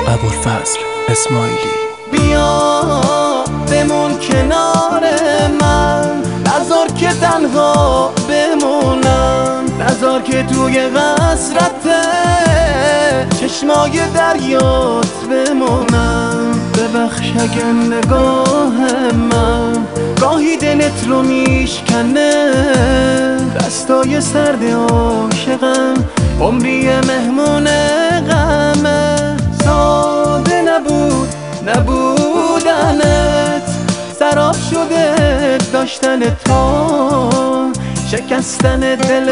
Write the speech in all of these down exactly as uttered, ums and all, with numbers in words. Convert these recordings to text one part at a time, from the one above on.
ابوالفضل اسماعیلی. بیا بمون کنار من، نذار که تنها بمونم، نذار که توی قصرت چشمای دریات بمونم. ببخش اگه نگاه من گاهی دلت رو میشکنه، دستای سرد عاشقم عمری مهمون غمه. ساده نبود نبودنت، سراب شده داشتن تا، شکستن دل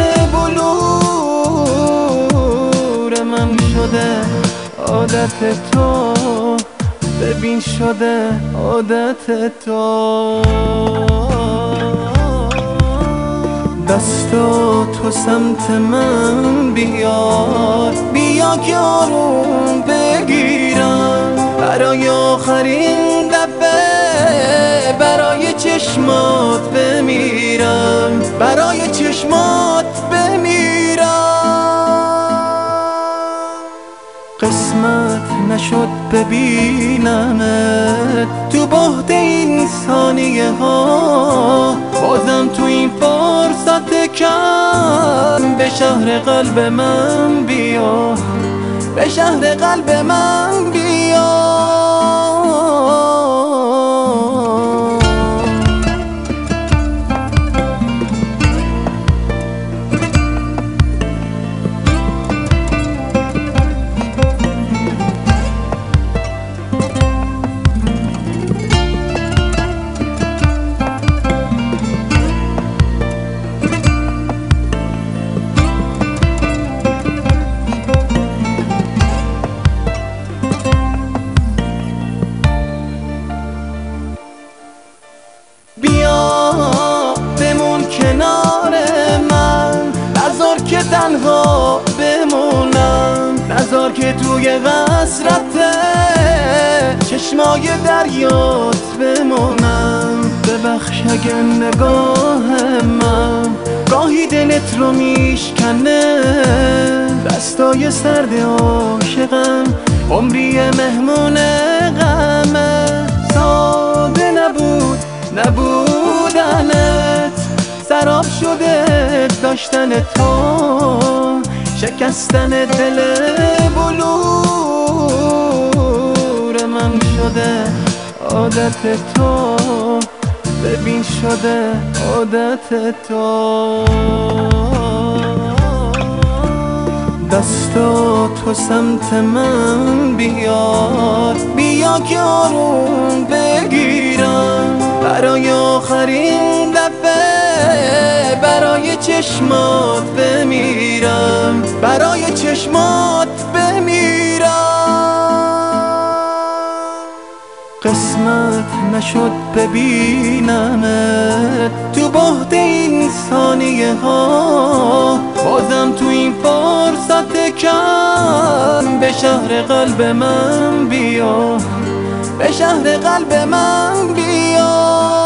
بلور من شده عادت تو، ببین شده عادت تو. دستا تو سمت من بیار، بیا که آروم بگیرم، برای آخرین دفعه برای چشمات بمیرم، برای چشمات بمیرم. قسمت نشد ببینمت تو بهت این ثانیه ها، بازم تو این فرصت کم به شهر قلب من بیا، به شهر قلب من بیا. بیا بمون کنار من، نذار که تنها بمونم، نذار که توی قصرت چشمای دریات بمونم. ببخش اگه نگاه من گاهی دلت رو میشکنه، دستای سرد عاشقم عمری مهمون غمه. ساده نبود نبودنت، سراب شده داشتن تو، شکستن دل بلور من شده عادت تو، ببین شده عادت تو. دستا تو سمت من بیار، بیا که آروم بگیرم، برای آخرین دفعه برای چشمات بمیرم، برای چشمات بمیرم. قسمت نشد ببینمت تو بهت این ثانیه ها، بازم تو این فرصت کم به شهر قلب من بیا، به شهر قلب من بیا.